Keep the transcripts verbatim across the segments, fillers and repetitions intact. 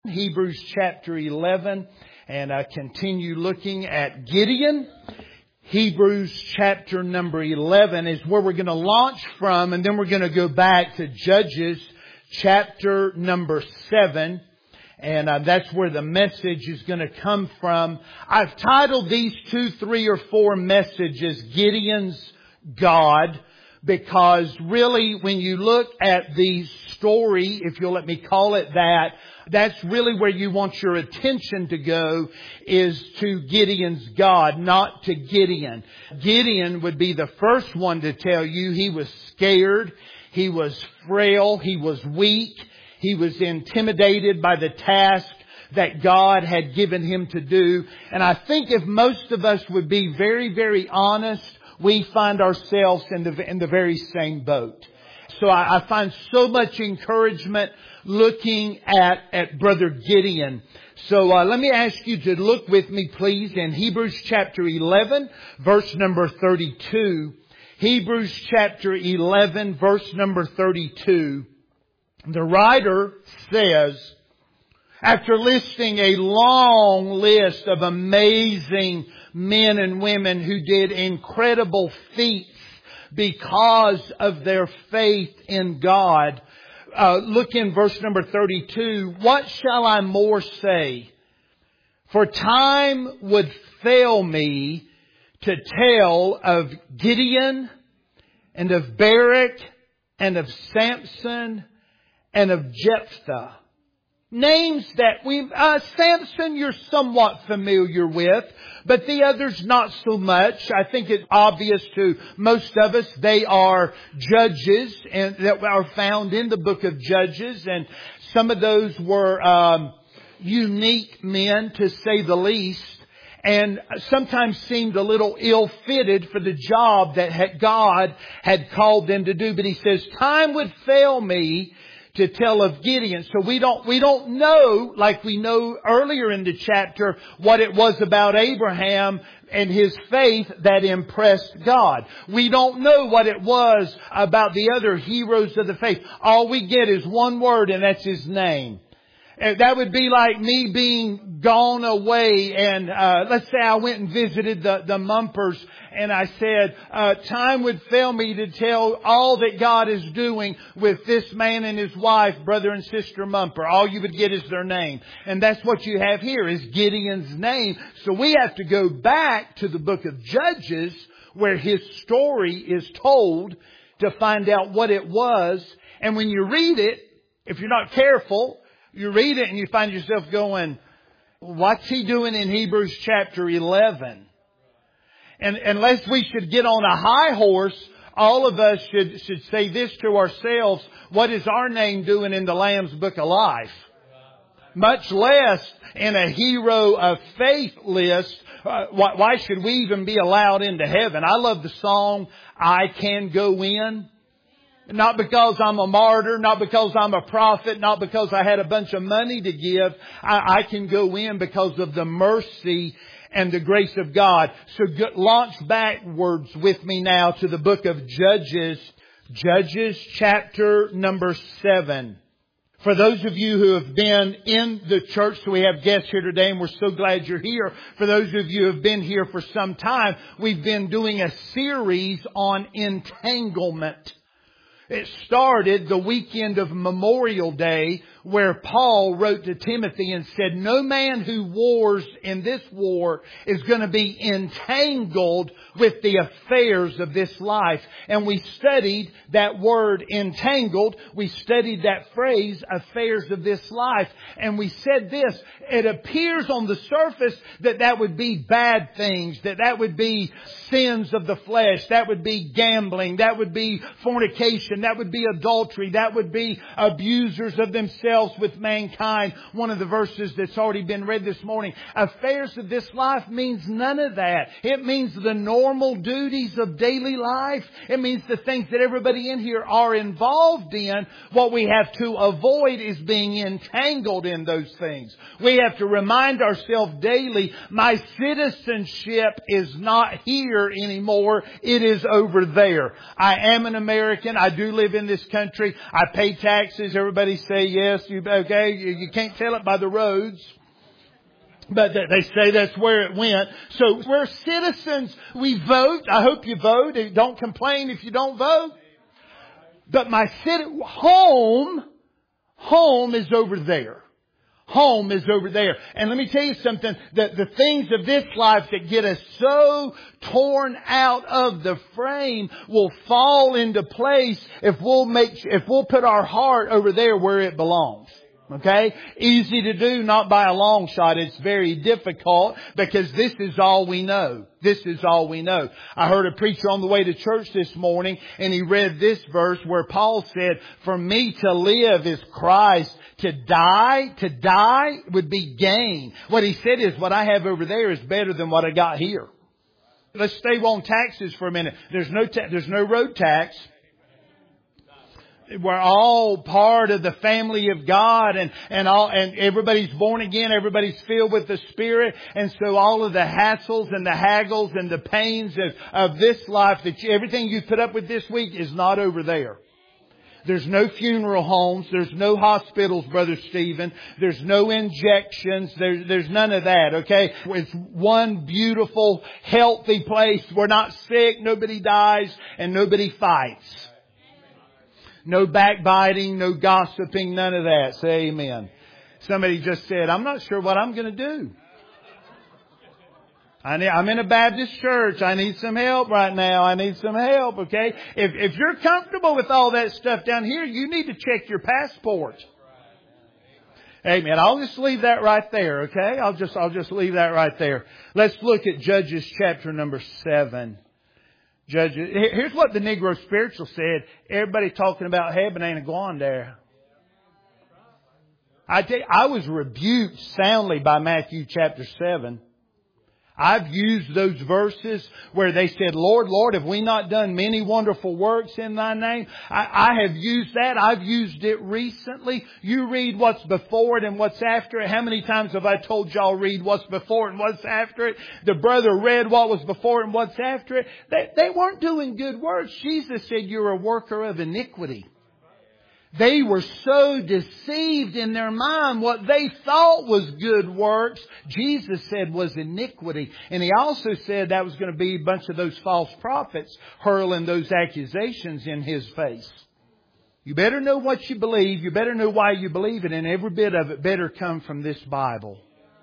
Hebrews chapter eleven, and I continue looking at Gideon. Hebrews chapter number eleven is where we're going to launch from, and then we're going to go back to Judges chapter number seven. And uh, that's where the message is going to come from. I've titled these two, three, or four messages, Gideon's God, because really when you look at the story, if you'll let me call it that, that's really where you want your attention to go, is to Gideon's God, not to Gideon. Gideon would be the first one to tell you he was scared, he was frail, he was weak, he was intimidated by the task that God had given him to do. And I think if most of us would be very, very honest, we find ourselves in the, in the very same boat. So I, I find so much encouragement looking at, at Brother Gideon. So uh, let me ask you to look with me, please, in Hebrews chapter eleven, verse number thirty-two. Hebrews chapter eleven, verse number thirty-two. The writer says, after listing a long list of amazing men and women who did incredible feats because of their faith in God, uh, look in verse number thirty-two. What shall I more say? For time would fail me to tell of Gideon and of Barak and of Samson and of Jephthah. Names that we, uh, Samson you're somewhat familiar with, but the others not so much. I think it's obvious to most of us. They are judges and that are found in the book of Judges, and some of those were um, unique men, to say the least, and sometimes seemed a little ill-fitted for the job that God had called them to do. But he says, time would fail me to tell of Gideon. So we don't, we don't know, like we know earlier in the chapter, what it was about Abraham and his faith that impressed God. We don't know what it was about the other heroes of the faith. All we get is one word, and that's his name. That would be like me being gone away, and uh, let's say I went and visited the, the Mumpers, and I said, uh, time would fail me to tell all that God is doing with this man and his wife, brother and sister Mumper. All you would get is their name. And that's what you have here, is Gideon's name. So we have to go back to the book of Judges, where his story is told, to find out what it was. And when you read it, if you're not careful, you read it and you find yourself going, what's he doing in Hebrews chapter eleven? And unless we should get on a high horse, all of us should, should say this to ourselves: what is our name doing in the Lamb's Book of Life? Much less in a hero of faith list. Uh, why, why should we even be allowed into heaven? I love the song, I Can Go In. Not because I'm a martyr, not because I'm a prophet, not because I had a bunch of money to give. I, I can go in because of the mercy and the grace of God. So go, launch backwards with me now to the book of Judges. Judges chapter number seven. For those of you who have been in the church, so we have guests here today, and we're so glad you're here. For those of you who have been here for some time, we've been doing a series on entanglement. It started the weekend of Memorial Day, where Paul wrote to Timothy and said, no man who wars in this war is going to be entangled with the affairs of this life. And we studied that word entangled. We studied that phrase, affairs of this life. And we said this: it appears on the surface that that would be bad things, that that would be sins of the flesh, that would be gambling, that would be fornication, that would be adultery, that would be abusers of themselves with mankind. One of the verses that's already been read this morning. Affairs of this life means none of that. It means the normal duties of daily life. It means the things that everybody in here are involved in. What we have to avoid is being entangled in those things. We have to remind ourselves daily, my citizenship is not here anymore. It is over there. I am an American. I do live in this country. I pay taxes. Everybody say yes. us. You, okay, you, you can't tell it by the roads. But they say that's where it went. So we're citizens. We vote. I hope you vote. Don't complain if you don't vote. But my city, home, home is over there. Home is over there. And let me tell you something, that the things of this life that get us so torn out of the frame will fall into place if we'll make, if we'll put our heart over there where it belongs. Okay? Easy to do, not by a long shot. It's very difficult because this is all we know. This is all we know. I heard a preacher on the way to church this morning and he read this verse where Paul said, for me to live is Christ. To die, to die would be gain. What he said is what I have over there is better than what I got here. Let's stay on taxes for a minute. There's no, ta- there's no road tax. We're all part of the family of God and, and all, and everybody's born again. Everybody's filled with the Spirit. And so all of the hassles and the haggles and the pains of, of this life, that you, everything you put up with this week is not over there. There's no funeral homes. There's no hospitals, Brother Stephen. There's no injections. There's, there's none of that, okay? It's one beautiful, healthy place. We're not sick. Nobody dies and nobody fights. No backbiting, no gossiping, none of that. Say amen. Somebody just said, I'm not sure what I'm going to do. I need, I'm in a Baptist church. I need some help right now. I need some help, okay? If, if you're comfortable with all that stuff down here, you need to check your passport. Amen. I'll just leave that right there, okay? I'll just, I'll just leave that right there. Let's look at Judges chapter number seven. Judges. Here's what the Negro Spiritual said. Everybody talking about heaven ain't going there. I tell you, I was rebuked soundly by Matthew chapter seven. I've used those verses where they said, Lord, Lord, have we not done many wonderful works in Thy name? I, I have used that. I've used it recently. You read what's before it and what's after it. How many times have I told y'all read what's before it and what's after it? The brother read what was before it and what's after it. They, they weren't doing good works. Jesus said, you're a worker of iniquity. They were so deceived in their mind. What they thought was good works, Jesus said was iniquity. And He also said that was going to be a bunch of those false prophets hurling those accusations in His face. You better know what you believe. You better know why you believe it. And every bit of it better come from this Bible.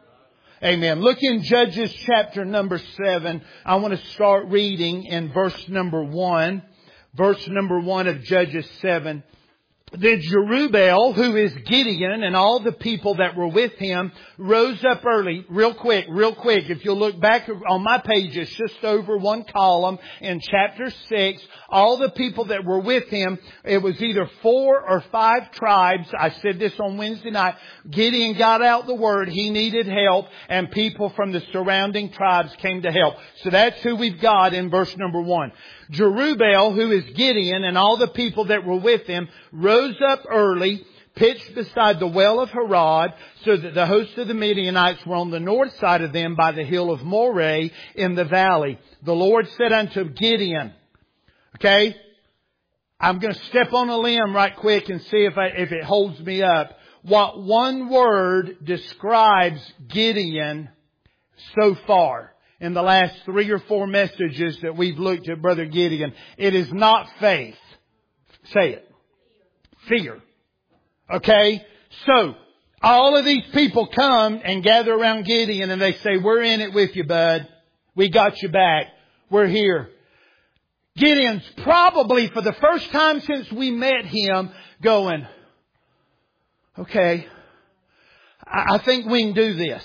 Amen. Look in Judges chapter number seven. I want to start reading in verse number one. Verse number one of Judges seven. Then Jerubbaal, who is Gideon, and all the people that were with him, rose up early. Real quick, real quick. If you'll look back on my page, it's just over one column in chapter six. All the people that were with him, it was either four or five tribes. I said this on Wednesday night. Gideon got out the word. He needed help, and people from the surrounding tribes came to help. So that's who we've got in verse number one. Jerubbaal, who is Gideon, and all the people that were with him, rose up early, pitched beside the well of Harod, so that the host of the Midianites were on the north side of them by the hill of Moreh in the valley. The Lord said unto Gideon, okay, I'm going to step on a limb right quick and see if I, if it holds me up. What one word describes Gideon so far? In the last three or four messages that we've looked at Brother Gideon, it is not faith. Say it. Fear. Okay? So, all of these people come and gather around Gideon and they say, we're in it with you, bud. We got you back. We're here. Gideon's probably for the first time since we met him going, okay, I think we can do this.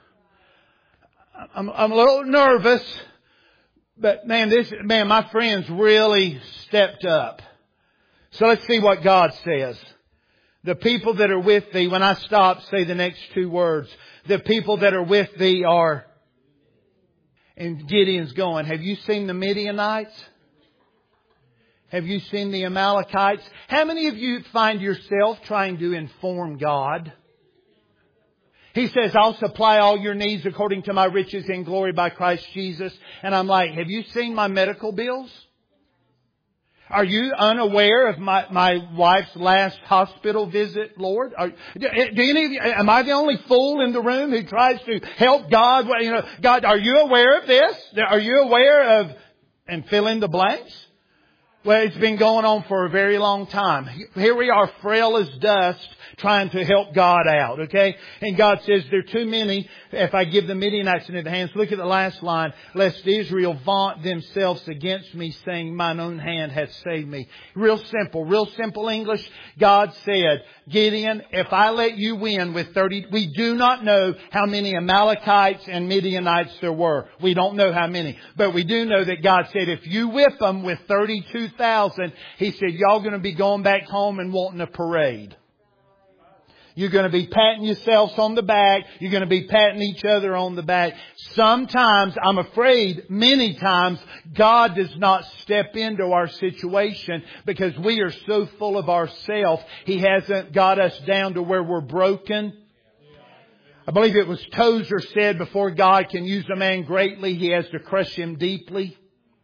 I'm, I'm a little nervous, but man, this, man, my friends really stepped up. So let's see what God says. The people that are with thee, when I stop, say the next two words. The people that are with thee are, and Gideon's going, have you seen the Midianites? Have you seen the Amalekites? How many of you find yourself trying to inform God? He says, I'll supply all your needs according to my riches in glory by Christ Jesus. And I'm like, have you seen my medical bills? Are you unaware of my, my wife's last hospital visit, Lord? Are, do, do any of you, am I the only fool in the room who tries to help God? You know, God, are you aware of this? Are you aware of, and fill in the blanks? Well, it's been going on for a very long time. Here we are, frail as dust, trying to help God out, okay? And God says, there are too many, if I give the Midianites into the hands. Look at the last line. Lest Israel vaunt themselves against me, saying, mine own hand hath saved me. Real simple, real simple English. God said, Gideon, if I let you win with thirty, we do not know how many Amalekites and Midianites there were. We don't know how many. But we do know that God said, if you whip them with thirty-two thousand, He said, y'all going to be going back home and wanting a parade. You're going to be patting yourselves on the back. You're going to be patting each other on the back. Sometimes, I'm afraid, many times, God does not step into our situation because we are so full of ourselves. He hasn't got us down to where we're broken. I believe it was Tozer said, before God can use a man greatly, He has to crush him deeply.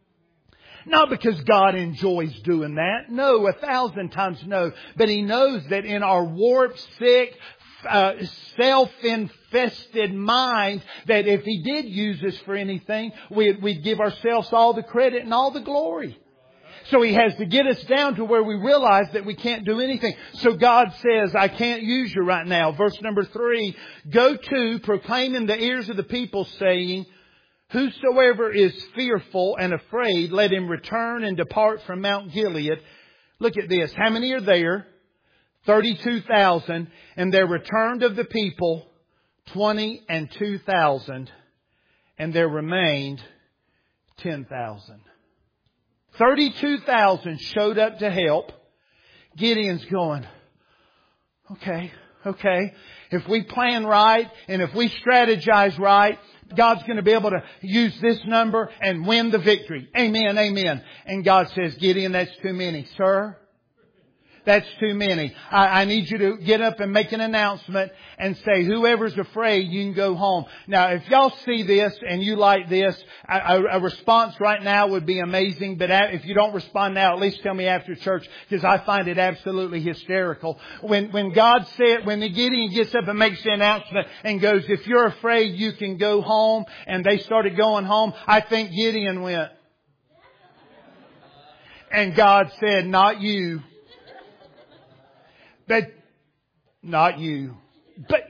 Not because God enjoys doing that. No, a thousand times no. But He knows that in our warped, sick, uh, self-infested minds, that if He did use us for anything, we'd, we'd give ourselves all the credit and all the glory. So He has to get us down to where we realize that we can't do anything. So God says, I can't use you right now. Verse number three, go to, proclaim in the ears of the people, saying, whosoever is fearful and afraid, let him return and depart from Mount Gilead. Look at this. How many are there? thirty-two thousand. And there returned of the people twenty and two thousand. And there remained ten thousand. thirty-two thousand showed up to help. Gideon's going, okay, okay. If we plan right and if we strategize right, God's going to be able to use this number and win the victory. Amen, amen. And God says, Gideon, that's too many. Sir, that's too many. I, I need you to get up and make an announcement and say, whoever's afraid, you can go home. Now, if y'all see this and you like this, a, a, a response right now would be amazing. But if you don't respond now, at least tell me after church, because I find it absolutely hysterical. When, when God said, when the Gideon gets up and makes the announcement and goes, if you're afraid, you can go home. And they started going home. I think Gideon went. And God said, not you. But not you. But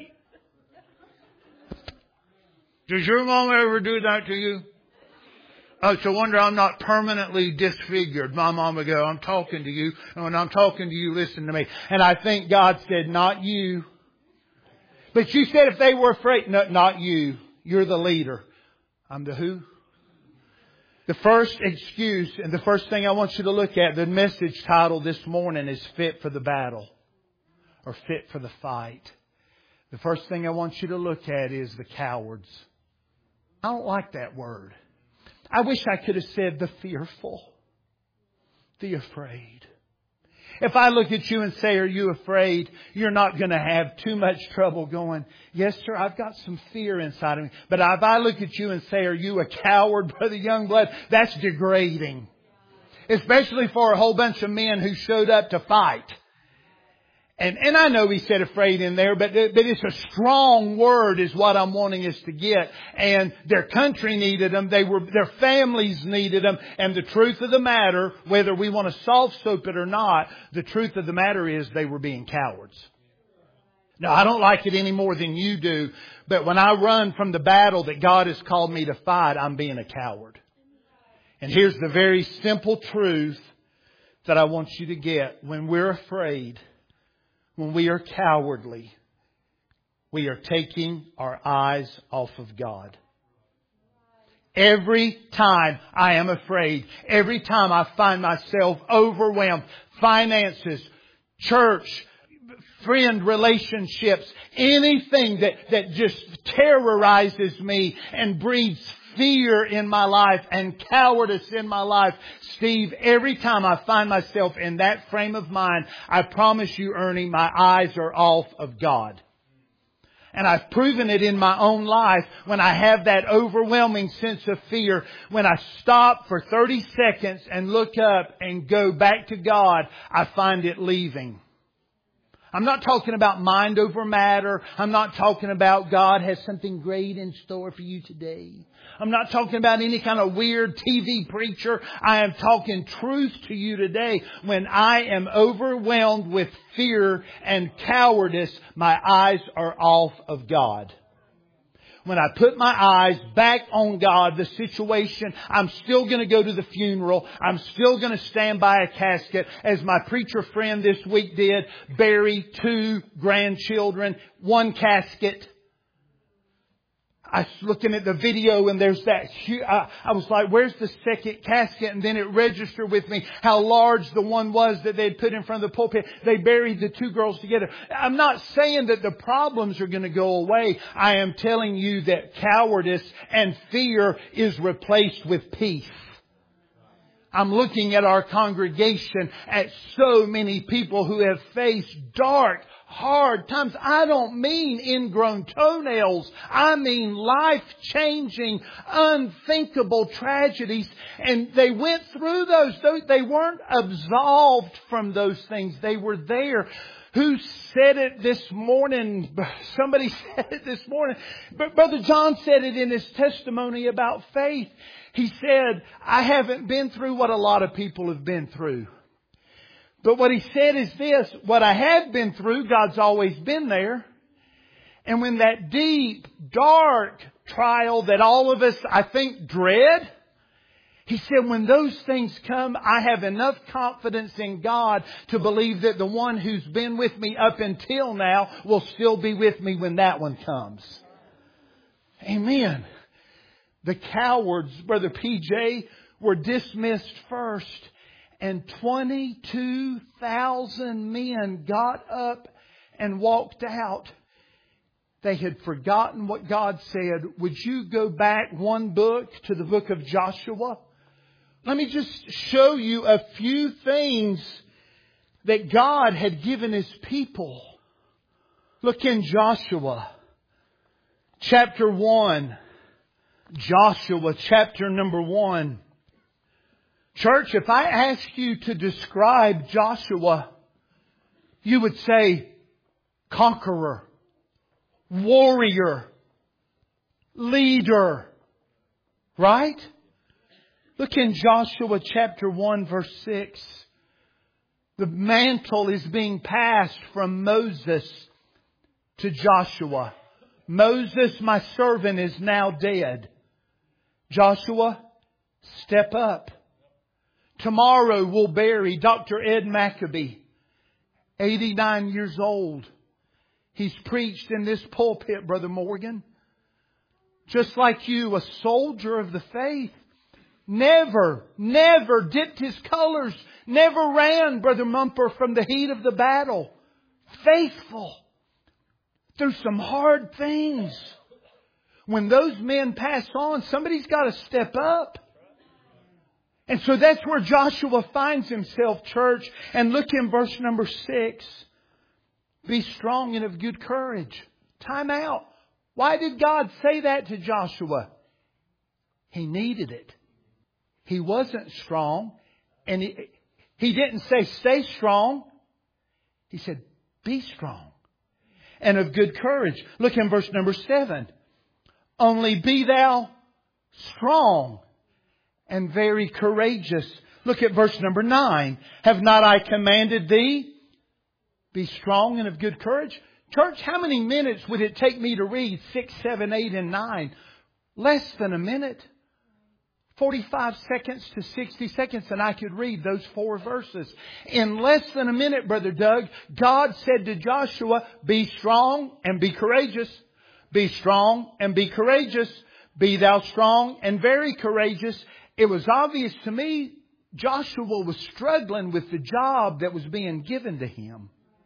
does your mom ever do that to you? Oh, it's a wonder I'm not permanently disfigured. My mom would go, I'm talking to you. And when I'm talking to you, listen to me. And I think God said, not you. But you said if they were afraid, no, not you. You're the leader. I'm the who? The first excuse and the first thing I want you to look at, the message title this morning is Fit for the Battle. Or fit for the fight. The first thing I want you to look at is the cowards. I don't like that word. I wish I could have said the fearful, the afraid. If I look at you and say, are you afraid? You're not going to have too much trouble going, yes, sir, I've got some fear inside of me. But if I look at you and say, are you a coward, Brother Youngblood? That's degrading. Especially for a whole bunch of men who showed up to fight. And, and I know He said afraid in there, but, but it's a strong word is what I'm wanting us to get. And their country needed them. They were, their families needed them. And the truth of the matter, whether we want to soft soap it or not, the truth of the matter is they were being cowards. Now, I don't like it any more than you do. But when I run from the battle that God has called me to fight, I'm being a coward. And here's the very simple truth that I want you to get. When we're afraid, when we are cowardly, we are taking our eyes off of God. Every time I am afraid, every time I find myself overwhelmed, finances, church, friend relationships, anything that, that just terrorizes me and breeds fear in my life and cowardice in my life. Steve, every time I find myself in that frame of mind, I promise you, Ernie, my eyes are off of God. And I've proven it in my own life when I have that overwhelming sense of fear. When I stop for thirty seconds and look up and go back to God, I find it leaving. I'm not talking about mind over matter. I'm not talking about God has something great in store for you today. I'm not talking about any kind of weird T V preacher. I am talking truth to you today. When I am overwhelmed with fear and cowardice, my eyes are off of God. When I put my eyes back on God, the situation, I'm still going to go to the funeral. I'm still going to stand by a casket, as my preacher friend this week did, bury two grandchildren, one casket. I was looking at the video and there's that, I, I was like, where's the second casket? And then it registered with me how large the one was that they'd put in front of the pulpit. They buried the two girls together. I'm not saying that the problems are going to go away. I am telling you that cowardice and fear is replaced with peace. I'm looking at our congregation, at so many people who have faced dark, hard times. I don't mean ingrown toenails. I mean life-changing, unthinkable tragedies. And they went through those. They weren't absolved from those things. They were there. Who said it this morning? Somebody said it this morning. But Brother John said it in his testimony about faith. He said, I haven't been through what a lot of people have been through. But what he said is this, what I have been through, God's always been there. And when that deep, dark trial that all of us, I think, dread, he said, when those things come, I have enough confidence in God to believe that the one who's been with me up until now will still be with me when that one comes. Amen. The cowards, Brother P J, were dismissed first. And twenty-two thousand men got up and walked out. They had forgotten what God said. Would you go back one book to the book of Joshua? Let me just show you a few things that God had given His people. Look in Joshua chapter one. Joshua chapter number one. Church, if I ask you to describe Joshua, you would say conqueror, warrior, leader. Right? Look in Joshua chapter one verse six. The mantle is being passed from Moses to Joshua. Moses, my servant, is now dead. Joshua, step up. Tomorrow we'll bury Doctor Ed Maccabee, eighty-nine years old. He's preached in this pulpit, Brother Morgan. Just like you, a soldier of the faith. Never, never dipped his colors. Never ran, Brother Mumper, from the heat of the battle. Faithful. Through some hard things. When those men pass on, somebody's got to step up. And so that's where Joshua finds himself, church. And look in verse number six. Be strong and of good courage. Time out. Why did God say that to Joshua? He needed it. He wasn't strong. And he, he didn't say stay strong. He said be strong and of good courage. Look in verse number seven. Only be thou strong and very courageous. Look at verse number nine. Have not I commanded thee? Be strong and of good courage. Church, how many minutes would it take me to read six, seven, eight, and nine? Less than a minute. forty-five seconds to sixty seconds, and I could read those four verses. In less than a minute, Brother Doug, God said to Joshua, be strong and be courageous. Be strong and be courageous. Be thou strong and very courageous. It was obvious to me Joshua was struggling with the job that was being given to him.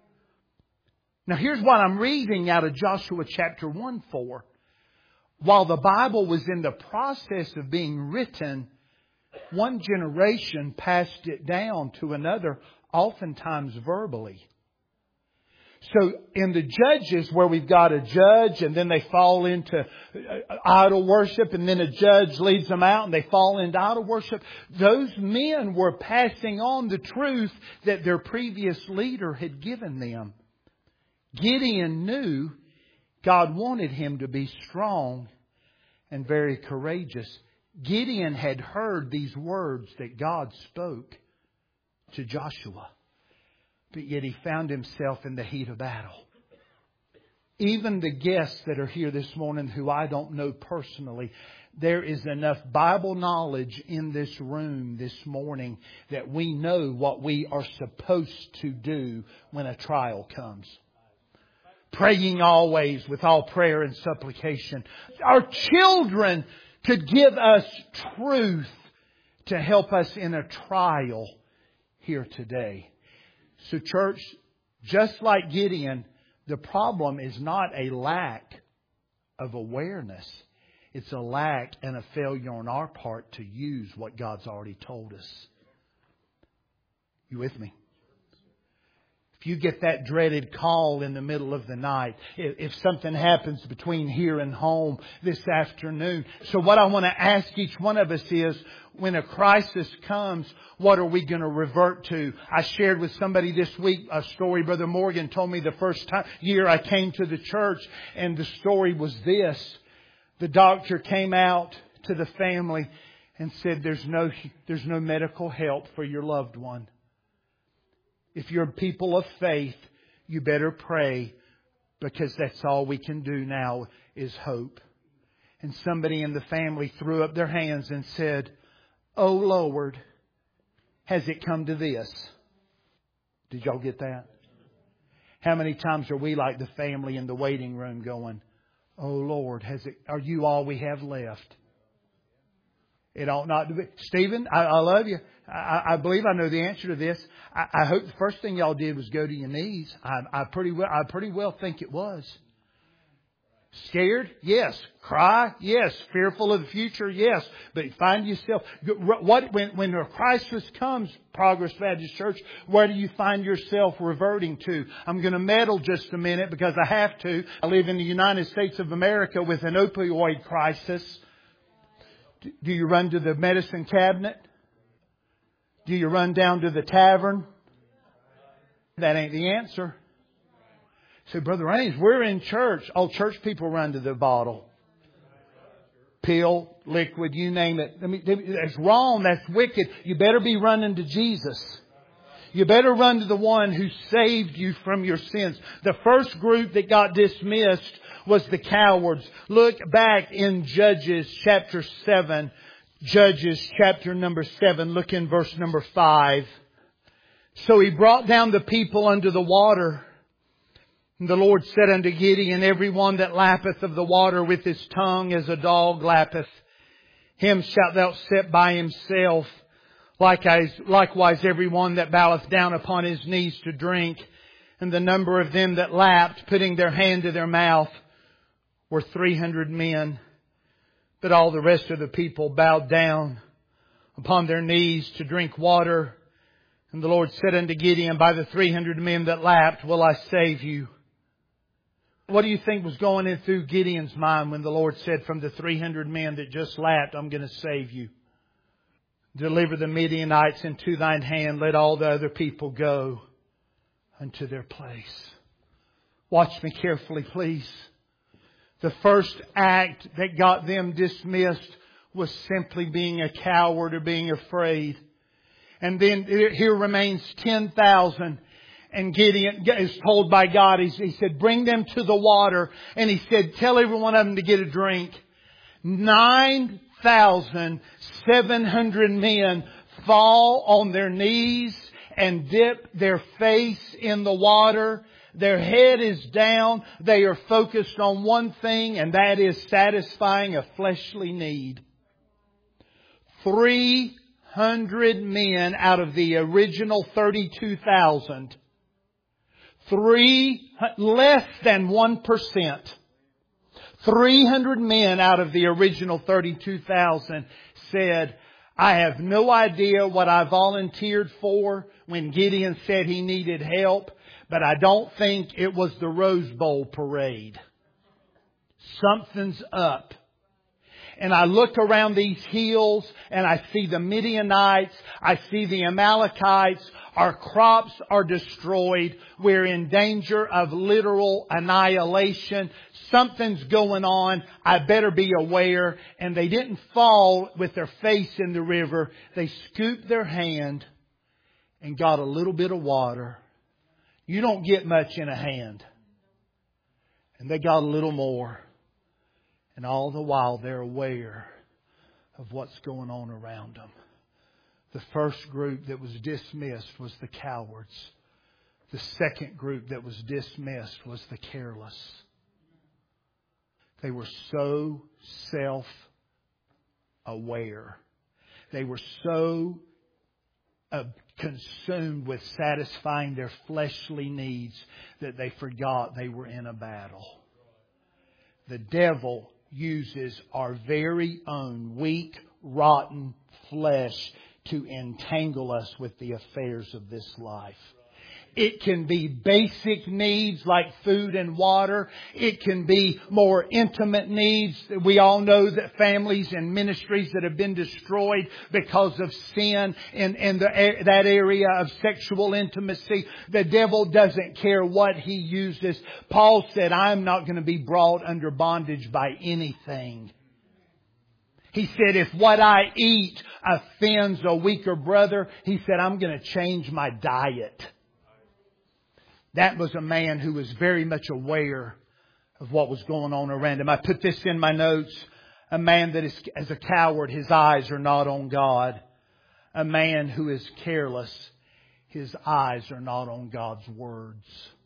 Now here's what I'm reading out of Joshua chapter one for. While the Bible was in the process of being written, one generation passed it down to another, oftentimes verbally. So in the Judges, where we've got a judge and then they fall into idol worship, and then a judge leads them out and they fall into idol worship, those men were passing on the truth that their previous leader had given them. Gideon knew God wanted him to be strong and very courageous. Gideon had heard these words that God spoke to Joshua, but yet he found himself in the heat of battle. Even the guests that are here this morning who I don't know personally, there is enough Bible knowledge in this room this morning that we know what we are supposed to do when a trial comes. Praying always with all prayer and supplication. Our children could give us truth to help us in a trial here today. So church, just like Gideon, the problem is not a lack of awareness. It's a lack and a failure on our part to use what God's already told us. You with me? If you get that dreaded call in the middle of the night, if something happens between here and home this afternoon. So what I want to ask each one of us is, when a crisis comes, what are we going to revert to? I shared with somebody this week a story. Brother Morgan told me the first time, year I came to the church, and the story was this. The doctor came out to the family and said, there's no, there's no medical help for your loved one. If you're people of faith, you better pray, because that's all we can do now is hope. And somebody in the family threw up their hands and said, "Oh Lord, has it come to this?" Did y'all get that? How many times are we like the family in the waiting room going, "Oh Lord, has it? Are you all we have left?" It ought not to be. Stephen, I, I love you. I, I believe I know the answer to this. I, I hope the first thing y'all did was go to your knees. I, I pretty well, I pretty well think it was. Scared? Yes. Cry? Yes. Fearful of the future? Yes. But find yourself, what, when, when a crisis comes, Progress Baptist Church, where do you find yourself reverting to? I'm going to meddle just a minute because I have to. I live in the United States of America with an opioid crisis. Do you run to the medicine cabinet? Do you run down to the tavern? That ain't the answer. So, Brother Raines, we're in church. All church people run to the bottle. Pill, liquid, you name it. I mean, that's wrong. That's wicked. You better be running to Jesus. You better run to the one who saved you from your sins. The first group that got dismissed was the cowards. Look back in Judges chapter seven. Judges chapter number seven. Look in verse number five. So he brought down the people under the water. And the Lord said unto Gideon, every one that lappeth of the water with his tongue as a dog lappeth, him shalt thou set by himself. Likewise, likewise every one that boweth down upon his knees to drink. And the number of them that lapped, putting their hand to their mouth, were three hundred men. But all the rest of the people bowed down upon their knees to drink water. And the Lord said unto Gideon, by the three hundred men that lapped will I save you. What do you think was going in through Gideon's mind when the Lord said, from the three hundred men that just lapped, I'm going to save you? Deliver the Midianites into thine hand. Let all the other people go unto their place. Watch me carefully, please. The first act that got them dismissed was simply being a coward or being afraid. And then here remains ten thousand. And Gideon is told by God, he, he said, bring them to the water. And he said, tell every one of them to get a drink. nine thousand seven hundred men fall on their knees and dip their face in the water. Their head is down. They are focused on one thing, and that is satisfying a fleshly need. three hundred men out of the original thirty-two thousand. Three, less than one percent. three hundred men out of the original thirty-two thousand said, I have no idea what I volunteered for when Gideon said he needed help. But I don't think it was the Rose Bowl parade. Something's up. And I look around these hills and I see the Midianites. I see the Amalekites. Our crops are destroyed. We're in danger of literal annihilation. Something's going on. I better be aware. And they didn't fall with their face in the river. They scooped their hand and got a little bit of water. You don't get much in a hand. And they got a little more. And all the while they're aware of what's going on around them. The first group that was dismissed was the cowards. The second group that was dismissed was the careless. They were so self-aware. They were so uh, consumed with satisfying their fleshly needs that they forgot they were in a battle. The devil uses our very own weak, rotten flesh to entangle us with the affairs of this life. It can be basic needs like food and water. It can be more intimate needs. We all know that families and ministries that have been destroyed because of sin in, in the, that area of sexual intimacy. The devil doesn't care what he uses. Paul said, I'm not going to be brought under bondage by anything. He said, if what I eat offends a weaker brother, he said, I'm going to change my diet. That was a man who was very much aware of what was going on around him. I put this in my notes. A man that is as a coward, his eyes are not on God. A man who is careless, his eyes are not on God's words.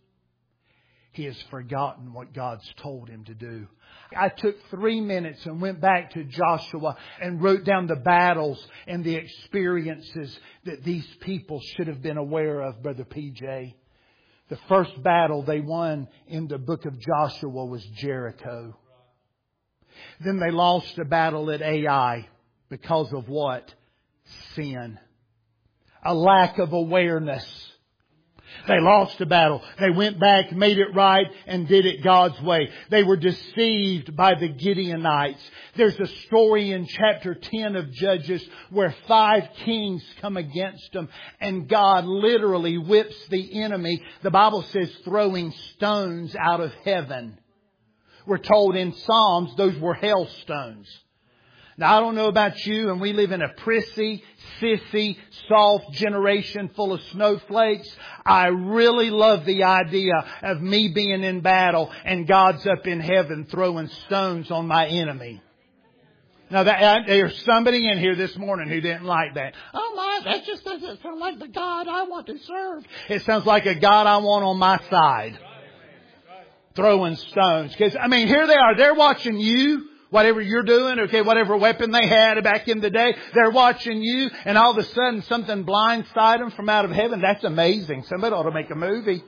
He has forgotten what God's told him to do. I took three minutes and went back to Joshua and wrote down the battles and the experiences that these people should have been aware of, Brother P J. The first battle they won in the book of Joshua was Jericho. Then they lost a battle at Ai because of what? Sin. A lack of awareness. They lost a battle. They went back, made it right, and did it God's way. They were deceived by the Gideonites. There's a story in chapter ten of Judges where five kings come against them, and God literally whips the enemy. The Bible says throwing stones out of heaven. We're told in Psalms those were hailstones. Now, I don't know about you, and we live in a prissy, sissy, soft generation full of snowflakes. I really love the idea of me being in battle and God's up in heaven throwing stones on my enemy. Now, that, there's somebody in here this morning who didn't like that. Oh my, that just doesn't sound like the God I want to serve. It sounds like a God I want on my side. Throwing stones. Because, I mean, here they are. They're watching you. Whatever you're doing, okay, whatever weapon they had back in the day, they're watching you, and all of a sudden something blindsides them from out of heaven. That's amazing. Somebody ought to make a movie.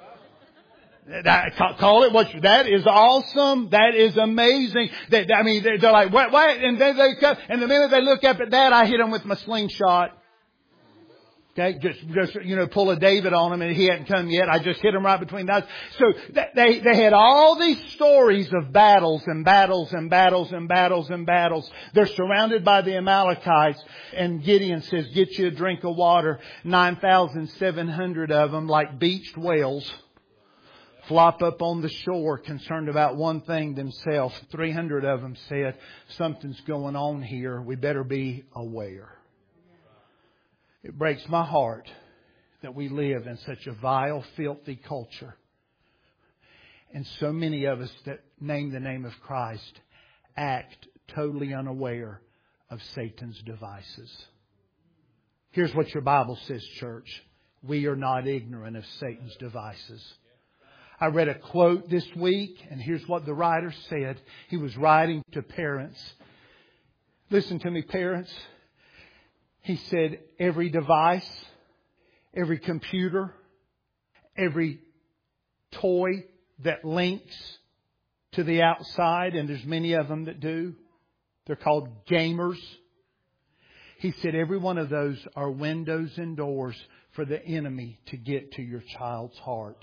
Call it what you, that is awesome. That is amazing. They, I mean, they're, they're like, what, what? And then they come, and the minute they look up at that, I hit them with my slingshot. Okay, just, just, you know, pull a David on him and he hadn't come yet. I just hit him right between those. So they, they had all these stories of battles and battles and battles and battles and battles. They're surrounded by the Amalekites, and Gideon says, get you a drink of water. nine thousand seven hundred of them, like beached whales, flop up on the shore, concerned about one thing themselves. three hundred of them said, something's going on here. We better be aware. It breaks my heart that we live in such a vile, filthy culture. And so many of us that name the name of Christ act totally unaware of Satan's devices. Here's what your Bible says, church. We are not ignorant of Satan's devices. I read a quote this week, and here's what the writer said. He was writing to parents. Listen to me, parents. He said, every device, every computer, every toy that links to the outside, and there's many of them that do. They're called gamers. He said every one of those are windows and doors for the enemy to get to your child's heart.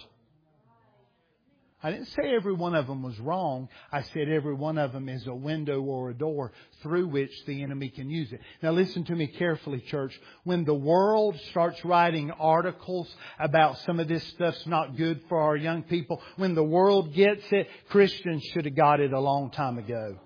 I didn't say every one of them was wrong. I said every one of them is a window or a door through which the enemy can use it. Now listen to me carefully, church. When the world starts writing articles about some of this stuff's not good for our young people, when the world gets it, Christians should have got it a long time ago.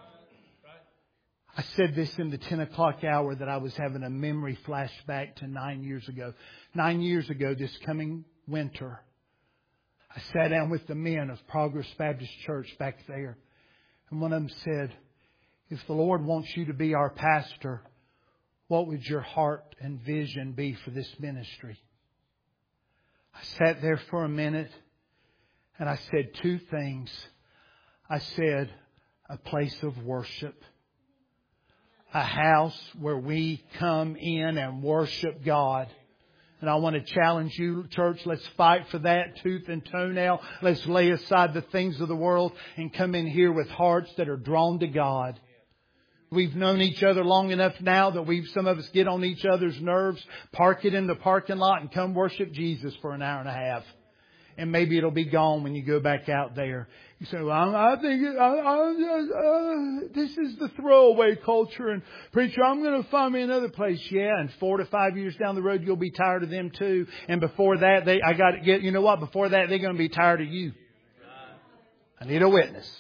I said this in the ten o'clock hour that I was having a memory flashback to nine years ago. Nine years ago, this coming winter, I sat down with the men of Progress Baptist Church back there. And one of them said, if the Lord wants you to be our pastor, what would your heart and vision be for this ministry? I sat there for a minute and I said two things. I said, a place of worship. A house where we come in and worship God. And I want to challenge you, church, let's fight for that tooth and toenail. Let's lay aside the things of the world and come in here with hearts that are drawn to God. We've known each other long enough now that we've, some of us get on each other's nerves, park it in the parking lot and come worship Jesus for an hour and a half. And maybe it'll be gone when you go back out there. You say, well, I think I, I, uh, this is the throwaway culture. And preacher, I'm going to find me another place. Yeah, and four to five years down the road, you'll be tired of them too. And before that, they, I got to get, you know what? Before that, they're going to be tired of you. I need a witness.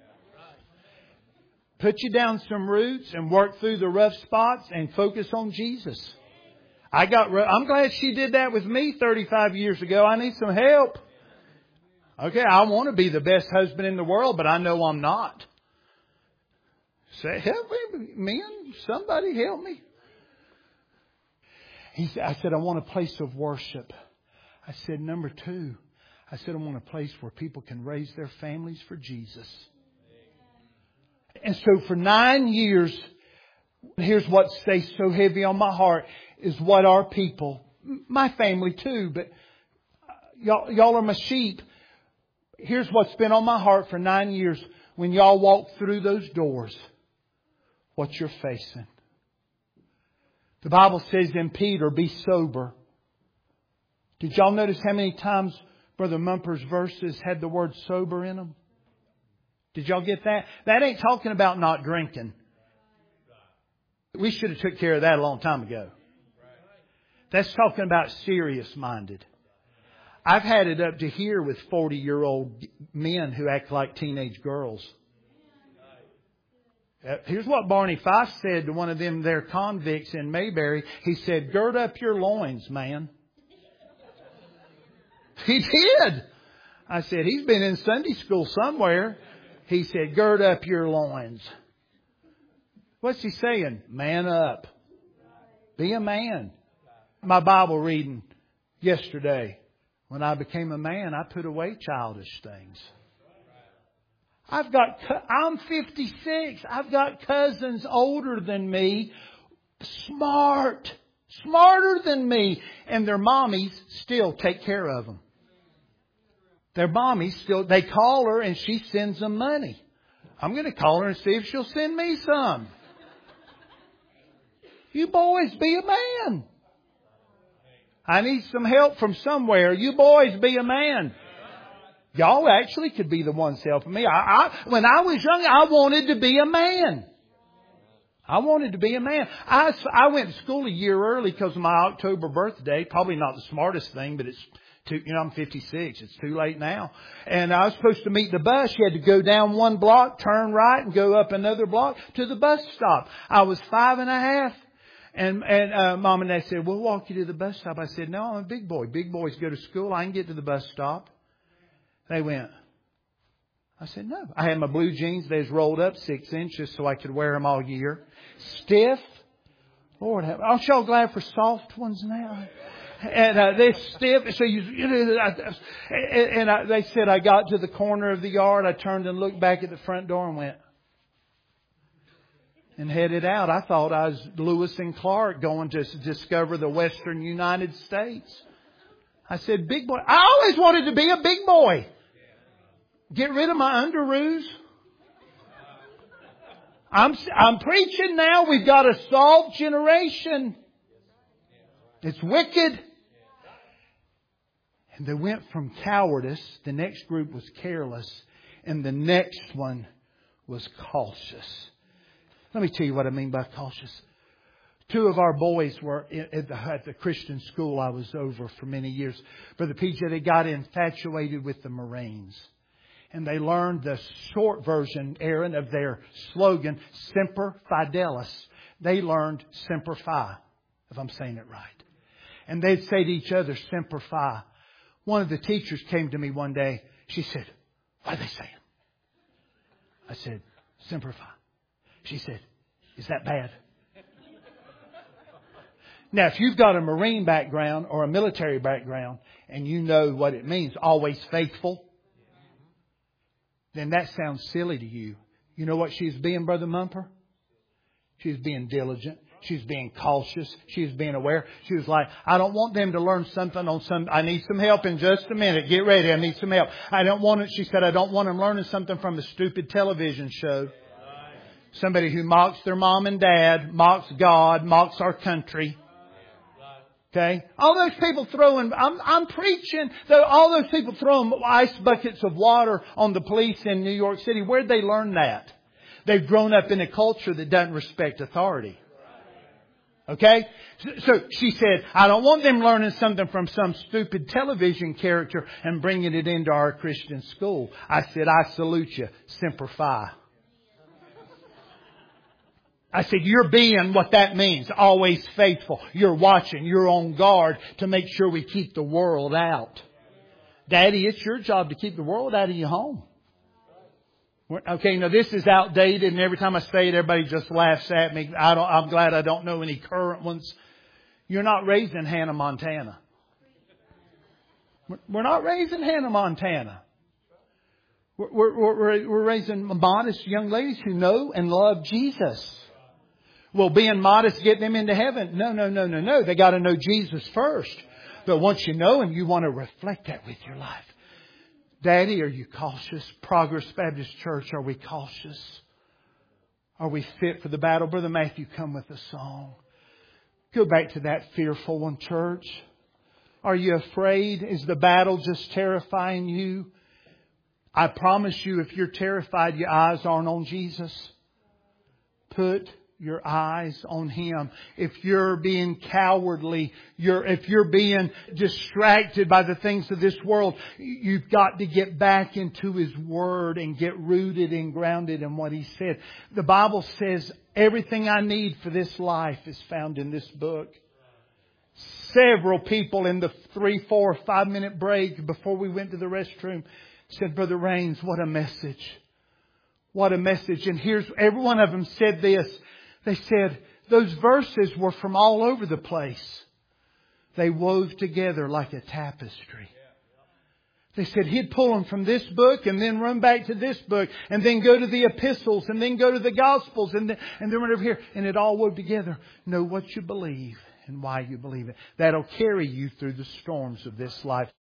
Put you down some roots and work through the rough spots and focus on Jesus. I got. I'm glad she did that with me thirty-five years ago. I need some help. Okay, I want to be the best husband in the world, but I know I'm not. Say, help me, men. Somebody help me. He said, I said, I want a place of worship. I said, number two, I said, I want a place where people can raise their families for Jesus. And so for nine years, here's what stays so heavy on my heart, is what our people, my family too, but y'all, y'all are my sheep. Here's what's been on my heart for nine years. When y'all walk through those doors, what you're facing. The Bible says in Peter, be sober. Did y'all notice how many times Brother Mumper's verses had the word sober in them? Did y'all get that? That ain't talking about not drinking. We should have took care of that a long time ago. That's talking about serious-minded. I've had it up to here with forty-year-old men who act like teenage girls. Here's what Barney Fife said to one of them there convicts in Mayberry. He said, gird up your loins, man. He did. I said, he's been in Sunday school somewhere. He said, gird up your loins. What's he saying? Man up. Be a man. My Bible reading yesterday. When I became a man, I put away childish things. I've got, I'm fifty-six. I've got cousins older than me, smart, smarter than me, and their mommies still take care of them. Their mommies still, they call her and she sends them money. I'm going to call her and see if she'll send me some. You boys, be a man. I need some help from somewhere. You boys, be a man. Y'all actually could be the ones helping me. I, I, when I was young, I wanted to be a man. I wanted to be a man. I, I went to school a year early because of my October birthday. Probably not the smartest thing, but it's too, you know, I'm fifty-six. It's too late now. And I was supposed to meet the bus. You had to go down one block, turn right, and go up another block to the bus stop. I was five and a half. And, and, uh, Mom and Dad said, we'll walk you to the bus stop. I said, no, I'm a big boy. Big boys go to school. I can get to the bus stop. They went. I said, no. I had my blue jeans. They was rolled up six inches so I could wear them all year. Stiff. Lord, aren't y'all glad for soft ones now? And uh, they're stiff. So you, you know, and, and I, they said I got to the corner of the yard. I turned and looked back at the front door and went. And headed out. I thought I was Lewis and Clark going to discover the western United States. I said, big boy. I always wanted to be a big boy. Get rid of my underoos. I'm, I'm preaching now. We've got a salt generation. It's wicked. And they went from cowardice, the next group was careless, and the next one was cautious. Let me tell you what I mean by cautious. Two of our boys were at the, at the Christian school I was over for many years. Brother P J, they got infatuated with the Marines. And they learned the short version, Aaron, of their slogan, Semper Fidelis. They learned Semper Fi, if I'm saying it right. And they'd say to each other, Semper Fi. One of the teachers came to me one day. She said, what are they saying? I said, Semper Fi. She said, is that bad? Now, if you've got a Marine background or a military background and you know what it means, always faithful, then that sounds silly to you. You know what she's being, Brother Mumper? She's being diligent. She's being cautious. She's being aware. She was like, I don't want them to learn something on some, I need some help in just a minute. Get ready. I need some help. I don't want it. She said, I don't want them learning something from a stupid television show. Somebody who mocks their mom and dad, mocks God, mocks our country. Okay? All those people throwing, I'm, I'm preaching, though, all those people throwing ice buckets of water on the police in New York City. Where'd they learn that? They've grown up in a culture that doesn't respect authority. Okay? So she said, I don't want them learning something from some stupid television character and bringing it into our Christian school. I said, I salute you. Semper Fi. I said, you're being what that means. Always faithful. You're watching. You're on guard to make sure we keep the world out. Daddy, it's your job to keep the world out of your home. Okay, now this is outdated, and every time I say it, everybody just laughs at me. I don't, I'm glad I don't know any current ones. You're not raised in Hannah, Montana. We're not raised in Hannah, Montana. We're, we're, we're, we're raising modest young ladies who know and love Jesus. Well, being modest, get them into heaven. No, no, no, no, no. They got to know Jesus first. But once you know Him, you want to reflect that with your life. Daddy, are you cautious? Progress Baptist Church, are we cautious? Are we fit for the battle? Brother Matthew, come with a song. Go back to that fearful one, church. Are you afraid? Is the battle just terrifying you? I promise you, if you're terrified, your eyes aren't on Jesus. Put your eyes on Him. If you're being cowardly, you're, if you're being distracted by the things of this world, you've got to get back into His Word and get rooted and grounded in what He said. The Bible says everything I need for this life is found in this book. Several people in the three, four, five minute break before we went to the restroom said, Brother Raines, what a message. What a message. And here's, every one of them said this. They said those verses were from all over the place. They wove together like a tapestry. They said he'd pull them from this book and then run back to this book and then go to the epistles and then go to the Gospels and then, and then run over here. And it all wove together. Know what you believe and why you believe it. That'll carry you through the storms of this life.